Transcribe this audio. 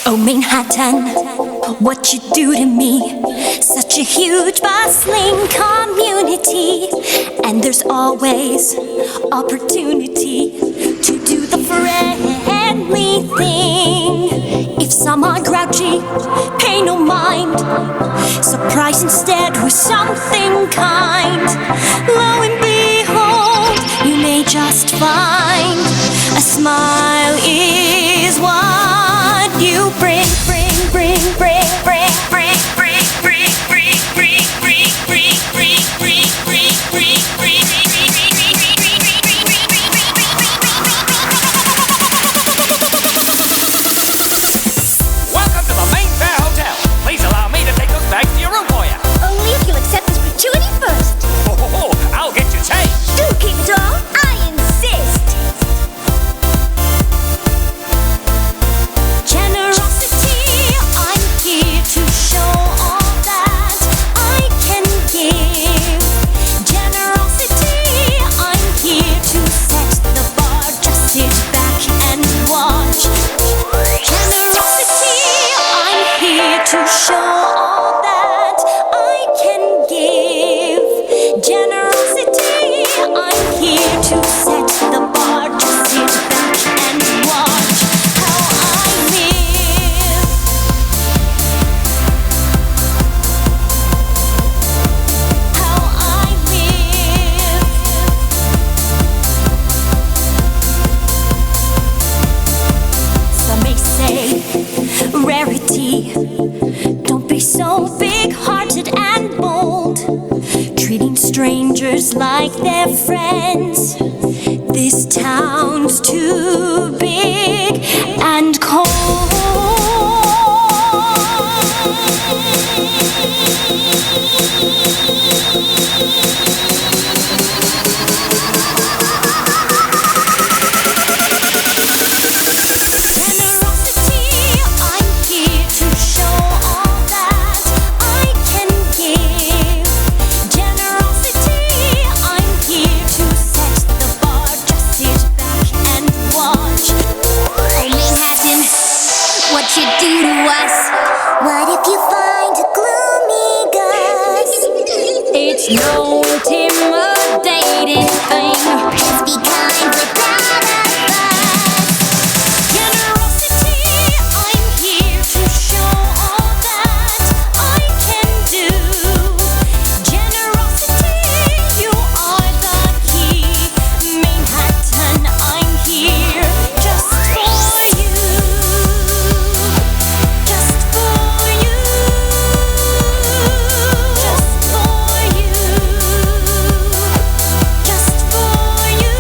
Oh, Manhattan, what you do to me. Such a huge, bustling community. And there's always opportunity to do the friendly thing. If some are grouchy, pay no mind. Surprise instead with something kind. Lo and behold, you may just find a smile is what you bring. Welcome to the Mayfair Hotel. Please allow me to take us back to your room for you. Only if you'll accept this gratuity first. I'll get you changed. Do keep it all. I insist. Generosity, I'm here to show all that I can give. Generosity, I'm here to set the bar. Just sit back and watch. Generosity, I'm here to show all that I can give. Generosity, I'm here to set the bar. Just sit back and watch how I live. How I live. Some may say rarity. Don't be so big-hearted and bold, treating strangers like they're friends. This town's too big and cold. Generosity, I'm here to show all that I can give. Generosity, I'm here to set the bar. Just sit back and watch. Oh, Manhattan, what you do to us? What if you find a gloomy gust? It's no intimidating thing. Just be kind, we're proud of us. Generosity, I'm here to show all that I can do. Generosity, you are the key. Manhattan, I'm here just for you. Just for you. Just for you. Just for you.